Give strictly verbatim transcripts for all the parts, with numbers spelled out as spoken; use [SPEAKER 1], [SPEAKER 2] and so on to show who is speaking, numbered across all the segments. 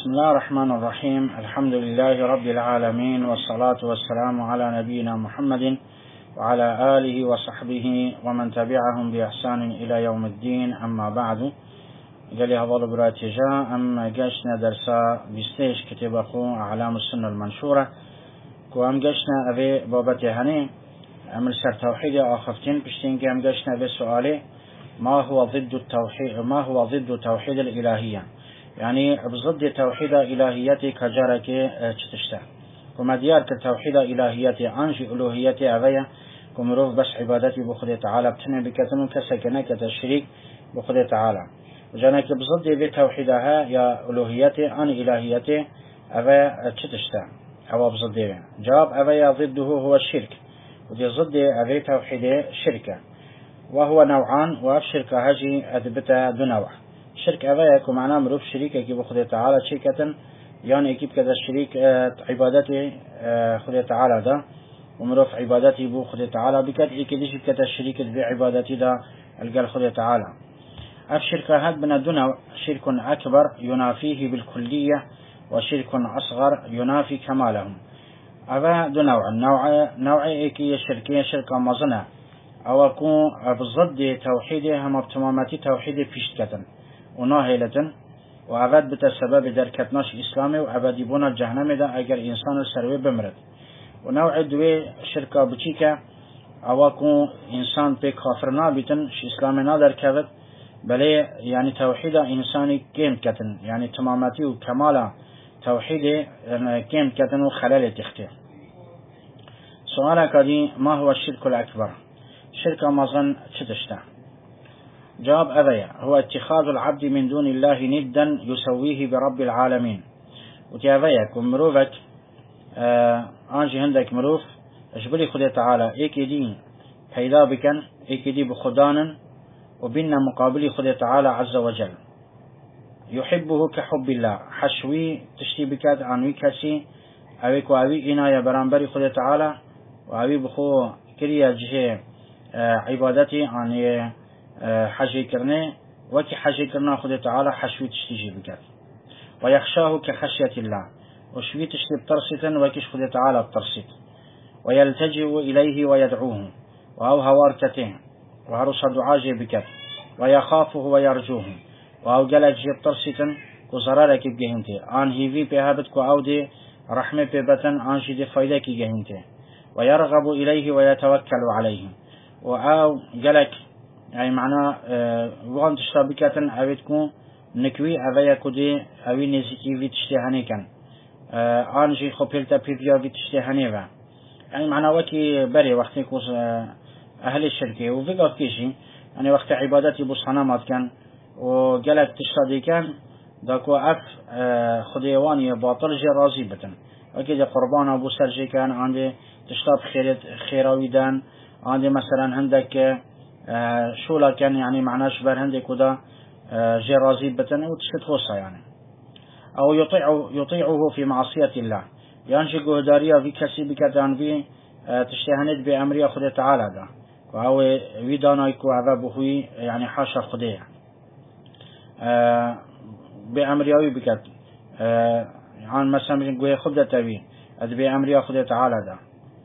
[SPEAKER 1] بسم الله الرحمن الرحيم. الحمد لله رب العالمين، والصلاة والسلام على نبينا محمد وعلى آله وصحبه ومن تبعهم بإحسان إلى يوم الدين. أما بعد، قال لي هذا براتجا أما قاشنا درسا بستيش كتاب أخو أعلام السنة المنشورة وأم قاشنا أبي بابتي هني أمر سر توحيد آخفتين بشتين قام قاشنا أبي سؤالي ما هو ضد التوحيد ما هو ضد توحيد الإلهية، يعني بضد توحيد إلهيتي كجارك تشتشتا كما ديار كتوحيد إلهيتي أنجي ألوهيتي أغيا كمروف بس عبادتي بخد تعالى بتنى بكتنو كسكنة كتشريك بخد تعالى وجانك بضد بتوحيدها يا ألوهيتي أن إلهيتي أغيا تشتشتا أو بضد جواب أغيا ضده هو الشرك، ودي ضد أغيا توحيد شركة، وهو نوعان، والشركة هجي أثبتها دو نوع. شرك أغايك ومعناه مروف شريك كي بخد تعالى شركة، يعني اكيب كذا الشريك عبادتي خد تعالى ده ومروف عبادتي بو خد تعالى بكت اكيدش كذا الشريك بعبادتي ده القال خد تعالى. الشركة هاد بنا دو نوع، شرك أكبر ينافيه بالكلية، وشرك أصغر ينافي كمالهم. هذا دو نوع. النوع نوع اكي الشركية شركة مظنة او اكون بضد توحيده هم بتماماتي توحيده بيشتكتن وناهلة وعبد بتسبب دركتناش إسلامي وعبد يبون الجهنم ده أجر إنسان السروي بمرد. ونوع دوي شركة بتشيكا او اكون إنسان بي كافرنا بيتن ش إسلامي نادر كبت بلي يعني توحيده إنساني كيم كتن، يعني تماماتي وكمالا توحيده كيم كتن وخلال تختي. سؤالك دي ما هو الشرك الأكبر؟ شركة مظن تشتشتا. جواب أبيا هو اتخاذ العبد من دون الله ندا يسويه برب العالمين. وتي أبيا كم مروفك آه أنجي هندك مروف أجبلي خدي تعالى إيكي دين حيدا بكن إيكي دي بخدانا وبيننا مقابلي خدي تعالى عز وجل يحبه كحب الله حشوي تشتي بكات عنوي كسي أويك وأوي إنايا برانبري خدي تعالى وأوي بخو كريا جهي آه عبادتي عن آه حاجي كرني وكي حاجي كرنا خد تعالى حشوي تشتيجي بكات ويخشاه كخشية الله وشوي تشتي بترسيتا وكيش خد تعالى بترسيت ويلتجئ إليه ويدعوه وهو هواركته وهرس دعاجي بكات ويخافه ويرجوه وهو جلج بترسيتا وزرارك بجهنتي عن هيفي بهابتك وعودي رحمة ببتن عن جدي فايدك جهنتي ويرغب إليه ويتوكل عليه وعاو جلك يعني معناه اه وان تشتابكاتن اويتكو نكوي اويا كودي اوي نزيكي في تشتهاني كان اه انجي خوبيلتا بيفيا في تشتهاني با يعني معناه وكي بري وقتي كوز اه اهل الشركة وفيقا كيشي يعني وقت عبادتي بصحنامات كان وقالك تشتادي كان داكو اف اه خديواني باطل جي رازي بتن وكي دي قربان ابو سرجي كان عندي تشتاب خيرت خيراوي دان عندي مثلا عندك آه شو لكن يعني معناه شبه عندك ودا آه جرازي بتن وتشت خوصة يعني أو يطيع يطيعه في معصية الله، ينشق هداريا في كسي بكتان في آه تشتهند بأمر خد تعالى ده وهو ويدانا يكو عذاب خوي يعني حاشا خديه آه بأمر يوي بكت آه عن مثلا بنقول خد تبي أد بأمر خد تعالى ده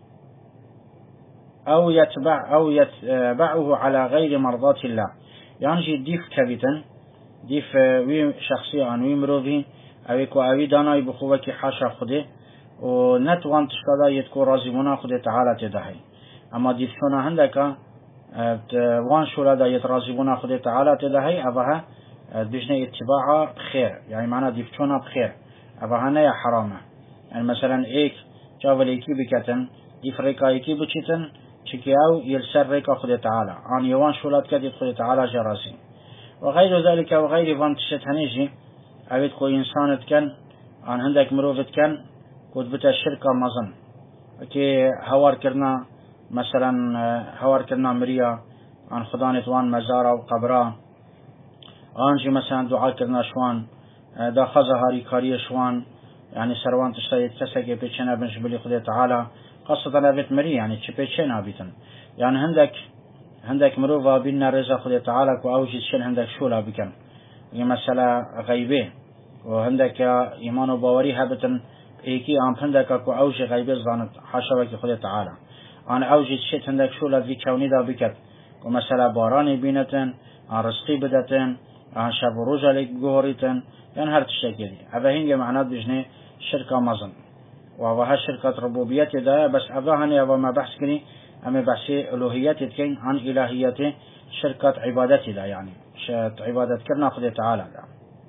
[SPEAKER 1] أو يتبع أو يتبعه على غير مرضاة الله، يعني ديف كبيتن ديف وي شخصي عن وي مروفي أويك وأوي داناي بخوك حاشا خده ونتوان تشكادا يتكو رازمونا خده تعالى تدهي. أما ديف شونا عندك وان شولا دا يترازمونا خده تعالى تدهي أبها بجنة اتباعها بخير، يعني معنى ديف شونا بخير أبها نيا حرامة. يعني مثلا إيك جاول إيكي بكتن ديف ريكا إيكي بچتن شكياو يلسر ريكا خد تعالى عن يوان شولات كدي خد تعالى جراسي وغير ذلك وغير فانتشت هنيجي عبيد كو إنسان كان عن عندك مروفت كان كود بتا الشركة مظن كي هوار كرنا مثلا هوار كرنا مريا عن خدانة وان مزارة وقبرة انجي مثلا دعاء كرنا شوان دا خزا هاري كاري شوان يعني سروان تشتايت كسكي بيتشنا بنجبلي خد تعالى قصة نبت مري يعني تشبيتشين عبيتن يعني عندك عندك مروفا بينا رزا خد تعالى كو اوجد شن عندك شولا بكن هي مسألة غيبة وهندك إيمان وباوري هبتن إيكي عم هندك كو أوجي غيب الظانت حاشوك خدي تعالى أنا أوجي تشيت هندك شو لذي كوني دا بكت ومثلا باراني بينتن عن رزقي بدتن عن شب روجا لك جوهريتن يعني هر تشتكي هذا هنجي معنات بجنة شركة مزن وهذا شركة ربوبية دا بس هذا هني وما بحث كني أما بحث ألوهيات كين عن إلهيات شركة عبادتي دا يعني عبادة كرنا خدي تعالى دا.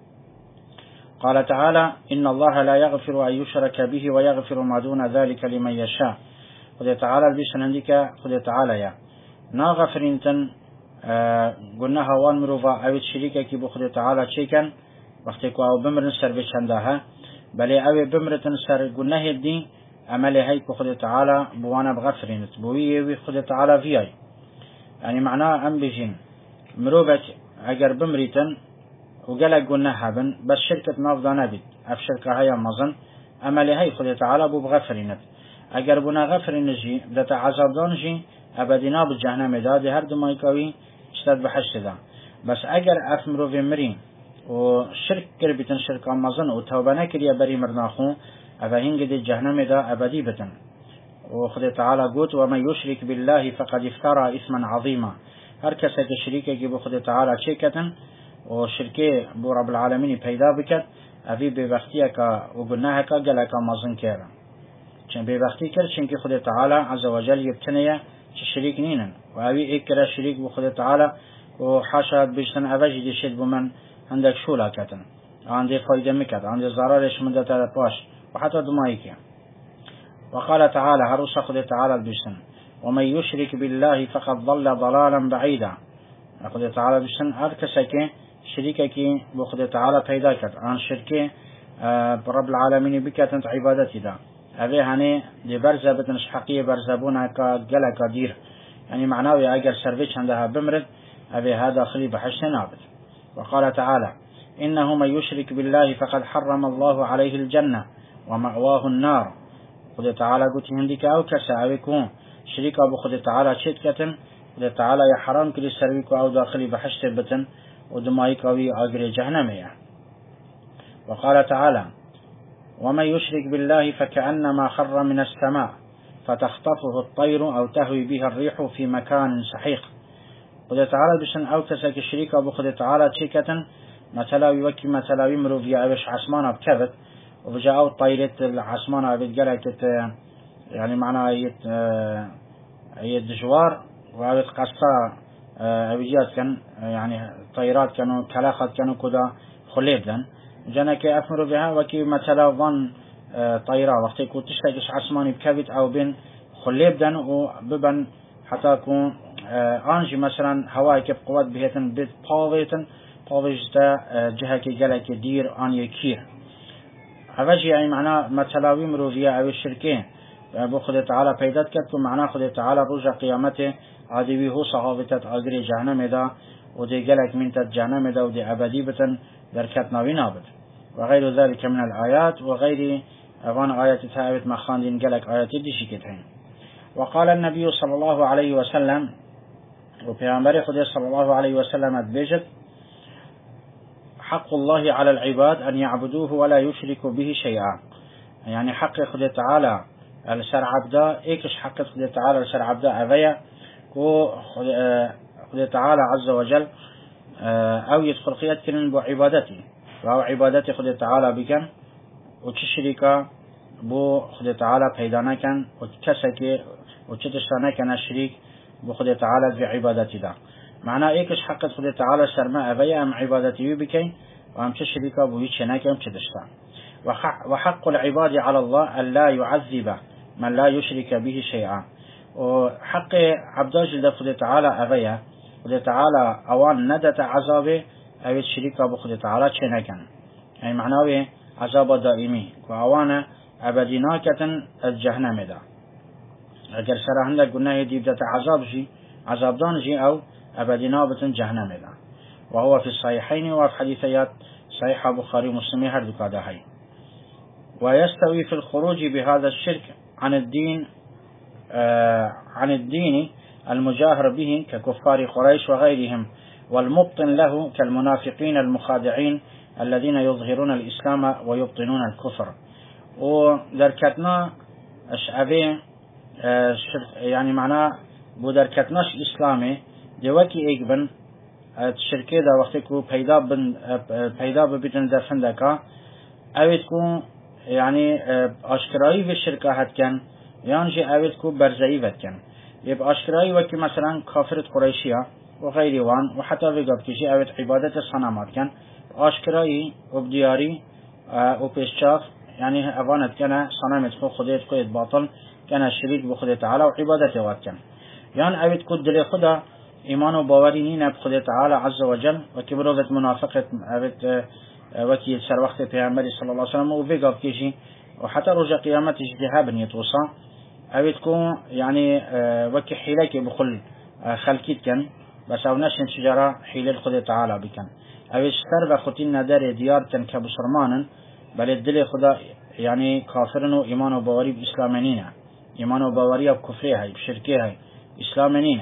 [SPEAKER 1] قال تعالى إن الله لا يغفر أن يشرك به ويغفر ما دون ذلك لمن يشاء خدي تعالى البيشن عندك خدي تعالى يا ناغفر انتن آه قلنا هوان مروفا أو الشريكة كي بخدي تعالى شيكا وقتك أو بمرن سر بشندها بل أو بمرن سر قلنا الدين أمالي هيك خدي تعالى بوانا بغفرين تبويه خدي تعالى فيها يعني معناه أم بجين مروفك أجر بمريتن وقالك قلنا هابن بس شركة نافضة نبت أف شركة هيا مظن أمالي هي خدي تعالى بغفرين أجر بنا غفرين جي دتا عذاب دانجي أبدنا بالجهنم داد هر دو مايكاوي اشتاد بحشت دا بس اگر افمرو في مرين وشرك كربتن شركة مظن وتوبنا كريا بري مرناخو أفهين قد الجهنم دا أبدي بتن وخد تعالى قوت ومن يشرك بالله فقد افترى إثما عظيما هر كسا كشريكة جيبو خد تعالى شيكة وشركة بو رب العالمين بيدا بكت أفي ببختيك وقلناها كالك مظن كيرا چن ببختي كر چنك خد تعالى عز وجل يبتنيا شريك نينا وأبي إكرا شريك بخد تعالى وحاشا بيشتن أفاجي دي شد بمن عندك شولا كتن عندي فايدة مكت عندي ضرارش من داتا باش وحتى دمائك. وقال تعالى هروس خد تعالى بيشتن ومن يشرك بالله فقد ضل ضلالا بعيدا خد تعالى بيشتن أركسك شريكك بخد تعالى پیدا كت عن شركه برب العالمين بكتن عبادتي دا أبي هني دي برزة بتنش حقية برزبونا كجلا كدير يعني معناه أجر سيرفيس عندها بمرد أبي هذا خلي بحشن نابد. وقال تعالى إنه من يشرك بالله فقد حرم الله عليه الجنة ومأواه النار خد تعالى قلت هنديك أو كسا أو يكون شريك أبو خد تعالى شتكة خد تعالى يا حرام كل سيرفيك أو داخلي بحشت بتن ودمائك أو أجر جهنم. وقال تعالى ومن يشرك بالله فكأنما خر من السماء فتخطفه الطير أو تهوي به الريح في مكان سحيق خد تعالى بشن أو كسك الشريك أبو خد تعالى شيكة مثلا يوكي مثلا يمرو في عبش عسمانة بكبت وفجاء الطيرة العسمانة بتجلك يعني معناها يت يت جوار وعبت قصة أبيجات كان يعني طيرات كانوا كلاخات كانوا كذا خليبا جنك أفمر بها وكي مثلا ظن طيرة وقت يكون تشتكش عسماني بكبت أو بين خليبا وببن حتى يكون أنجي مثلا هواي كيف قوات بهتن بيت باويتن باويجتا جهة كي جلك دير أن يكير هذا يعني معناه مثلا ويمرو فيها أو الشركين أبو خد تعالى بيدات كتب معناه خد تعالى رجع قيامته عادي هو صحابته أجري جهنم دا ودي جلك من تجهنم دا ودي أبدي بتن دركتنا ونابد وغير ذلك من الآيات وغير أغان آيات ثابت مخان دين جلك آيات دي شكتين. وقال النبي صلى الله عليه وسلم وبيغمبر خد صلى الله عليه وسلم أتبجت حق الله على العباد أن يعبدوه ولا يشركوا به شيئا يعني حق خد تعالى الشرع عبدا إيكش حق خد تعالى الشرع عبدا أبيا خد تعالى عز وجل أو يدخل قيادة كنن بعبادتي وهو عبادتي خد تعالى بكن وتشرك بو خد تعالى بيدانا كان وتكسك وتشتشتانا كان الشريك بو خد تعالى في عبادتي دا معناه إيكش حق خد تعالى سرما أبيا أم عبادتي بكين وأم تشرك بو يتشناك أم تشتشتا. وحق العباد على الله أن لا يعذب من لا يشرك به شيئا وحق عبداج لفظ تعالى أبيا خد تعالى أوان ندت عذابه أو الشريك بخد تعالى شنكن يعني معناه عذاب دائمي وأوان أبديناكة الجهنم دا أجر سرحن لك قلنا يدي بدأت عذاب جي عذاب دان جي أو أبدينابة جهنم دا وهو في الصحيحين وفي حديثيات صحيح بخاري ومسلم هردك هاي. ويستوي في الخروج بهذا الشرك عن الدين آه عن الدين المجاهر به ككفار قريش وغيرهم والمبطن له كالمنافقين المخادعين الذين يظهرون الإسلام ويبطنون الكفر. ودركتنا أشعبي يعني معناه بودركتناش إسلامي دوكي إيجبن الشركة دا وقتكو پیدا بن پیدا ببيتن دفن دكا اويتكو يعني اشكرائي في الشركة هتكن يانجي اويتكو برزائي فتكن يبقى اشكرائي وكي مثلا كافرة قريشية وغيري وان وحتى في قبكيشي اويت عبادة الصنامات كان اشكرائي وبدياري وبيششاف يعني افانت كان صنامت خو خديت خو باطل كان الشريك بخدي تعالى وعبادته واتكن يعني اويتكو دلي خدا إيمان وباوري نينا بخدي تعالى عز وجل وكبروفة منافقة أبت وكي سر وقت پیغمبر صلى الله عليه وسلم وفيقاب كيشي وحتى رجع قيامته اجتهابا يتوصى أبتكو يعني وكي حيلك بخل خلقيت كان بس او نشن شجرة حيلة خدي تعالى بكن أبت سر بخطين دار ديار كان كبسرمانا بل الدل خدا يعني كافرن وإيمان وباوري بإسلامنينا إيمان وباوري بكفرها بشركها إسلامنينا.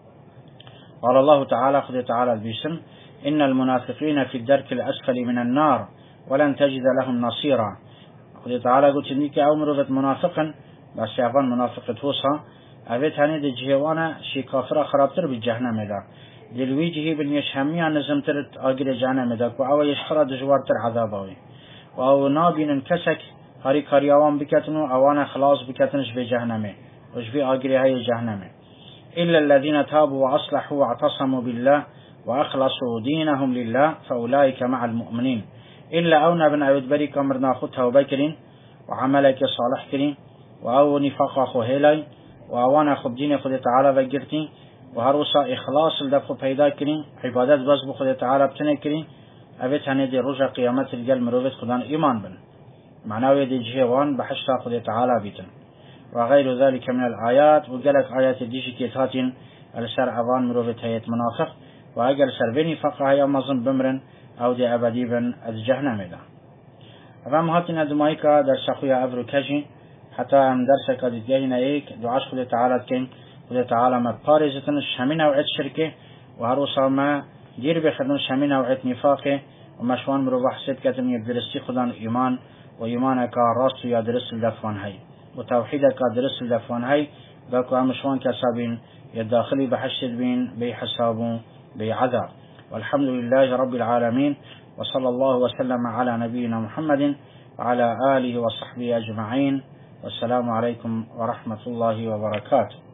[SPEAKER 1] قال الله تعالى خذ تعالى البسم إن المنافقين في الدرك الأسفل من النار ولن تجد لهم نصيرا. خذ تعالى قلت إنك أمرت منافقا بس يعفان منافقة توصى أبيت هني دي جهوانا شي كافرة خرابتر بالجهنم دا دلويجه بالنشهمية نزمترت آقل جهنم دا وعوى يشخرى دجوارتر عذابوي وأو نابين انكسك هاري كاريوان بكتنو أوانا خلاص بكتنش بجهنمي وشبي آقل هاي جهنمي إلا الذين تابوا وأصلحوا واعتصموا بالله وأخلصوا دينهم لله فأولئك مع المؤمنين. إلا أونا بن أبد بريك أمرنا خدها وبكرين وعملك صالح كرين وأو نفاق أخو هيلاي وأوانا خب دين خد تعالى بقرتين وهروسا إخلاص لدفق بيدا كرين عبادات بس بخد تعالى بتنى كرين أبت هندي رجع قيامات الجل مروفت خدان إيمان بن معناه يدي جهوان بحشتا خد تعالى بيتن وغير ذلك من الآيات وقالك آيات ديشي كيتاتين السر عوان مروفت هيت منافق وأقل سر بني فقه هيا مظن بمرن أو دي أبديبا الجهنم دا أفهم هاتنا دمائكا در سخويا أفرو كجي حتى أم درسك ديتيهنا إيك دعاش خد تعالى كين خد تعالى ما بارزتن شامين أوعد شركة وهروسا ما دير بخدن شامين أوعد نفاقه ومشوان مروح حسد كتن يدرسي خدان إيمان وإيمانك راس يدرس الدفوان هاي وتوحيدك درس الدفوان هاي باكو امشوان كسابين يداخلي بحشد بين بحسابه بعذاب. والحمد لله رب العالمين وصلى الله وسلم على نبينا محمد وعلى آله وصحبه أجمعين والسلام عليكم ورحمة الله وبركاته.